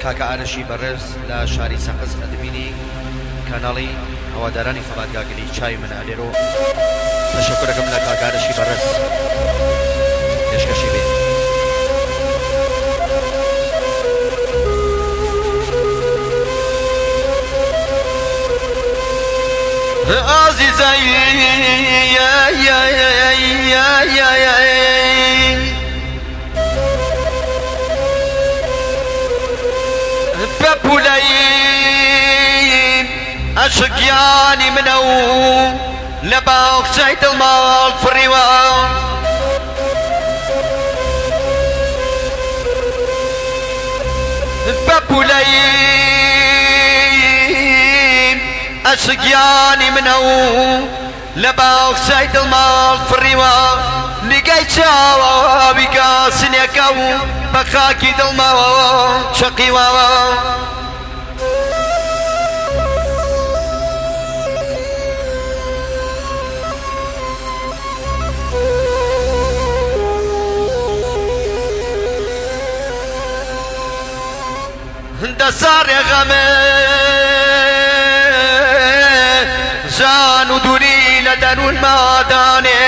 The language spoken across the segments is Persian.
خاکە ئارەشی بەڕێز لە شاری سەقز ئەدبینی کاناڵی هەوادارانی خەباتگاگری چای منالێرۆ تەشەکرەکەم لە کاکە ئارەشی بەڕێز پێشکەشی بێ. عزیزای بەپولەی عەشقیانی منە و لە باوچەی دڵماڵ فڕیوە بەپولەی عەشقیانی منە و لە باوچەی دڵماڵ فڕیوە نیگەی چاوەوی گاسنێکە و بە خاکی دڵماوە چەقیوە دەسارێ غەمێ ژان و دووری لە دەروون مادانێ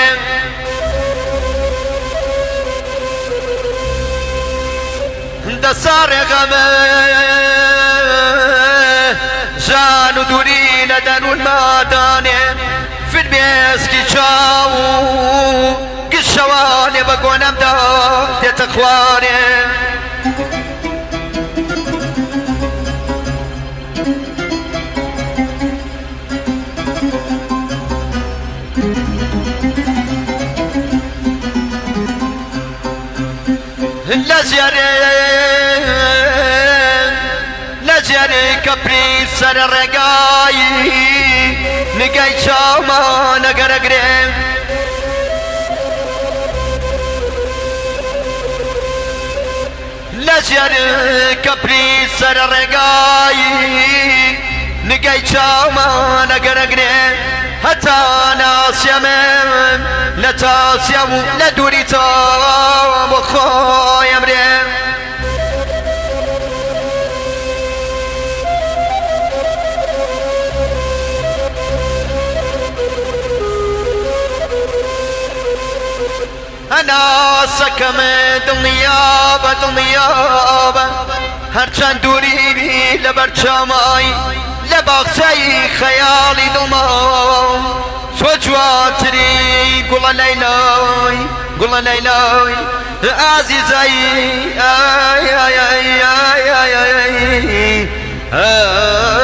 دەسارێ غەمێ ژان و دووری لە دەروون مادانێ فرمێسکی چاو و گشەوانێ بە گۆنەمدا دێتە خوارێ لەجێرێ کەپری سەرە ڕێگایی نگای چاومە نەگەرەگرێ لەجێرێ کەپری سەرە ڕێگایی نگای چاومە نەگەرەگرێ هەتا ناسیەمێ لە تاسیە و لە دووری تا بۆ خۆی ئەمرێ هەناسەکەمێ دڵنیابە دڵنیابە هەرچەند دووری لە بەرچامای لە باخچەی خەیاڵی دڵما تۆ جوانتری گوڵە لەیلای گوڵە لەیلای ئازیزایی